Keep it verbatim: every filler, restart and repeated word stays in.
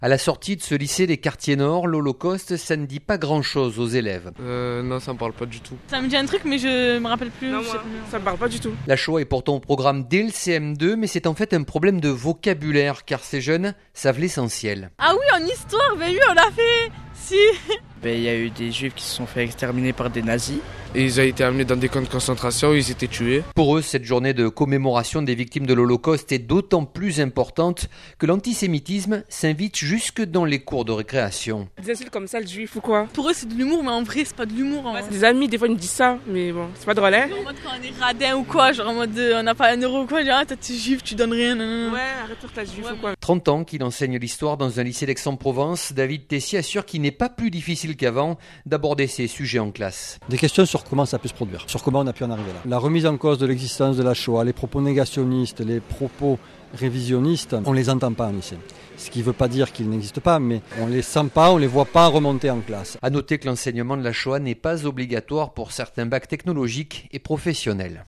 À la sortie de ce lycée des Quartiers Nord, l'Holocauste, ça ne dit pas grand-chose aux élèves. Euh, non, ça me parle pas du tout. Ça me dit un truc, mais je me rappelle plus. Non, moi, ça me parle pas du tout. La Shoah est pourtant au programme dès le C M deux, mais c'est en fait un problème de vocabulaire, car ces jeunes savent l'essentiel. Ah oui, en histoire, ben oui, on l'a fait. Si. Ben, il y a eu des juifs qui se sont fait exterminer par des nazis. Et ils ont été amenés dans des camps de concentration où ils étaient tués. Pour eux, cette journée de commémoration des victimes de l'Holocauste est d'autant plus importante que l'antisémitisme s'invite jusque dans les cours de récréation. Des insultes comme ça, le juif ou quoi? Pour eux, c'est de l'humour, mais en vrai, c'est pas de l'humour. En ouais, des amis, des fois, ils me disent ça, mais bon, c'est pas drôle, hein? En mode quand on est radin ou quoi, genre en mode euh, on n'a pas un euro ou quoi, genre ah, t'es juif, tu donnes rien. Non. Ouais, arrête de faire ta juif ouais, ou quoi. trente ans qu'il enseigne l'histoire dans un lycée d'Aix-en-Provence, David Tessier assure qu'il n'est pas plus difficile qu'avant d'aborder ces sujets en classe. Des questions sur comment ça peut se produire, sur comment on a pu en arriver là. La remise en cause de l'existence de la Shoah, les propos négationnistes, les propos révisionnistes, on les entend pas en lycée. Ce qui ne veut pas dire qu'ils n'existent pas, mais on les sent pas, on les voit pas remonter en classe. À noter que l'enseignement de la Shoah n'est pas obligatoire pour certains bacs technologiques et professionnels.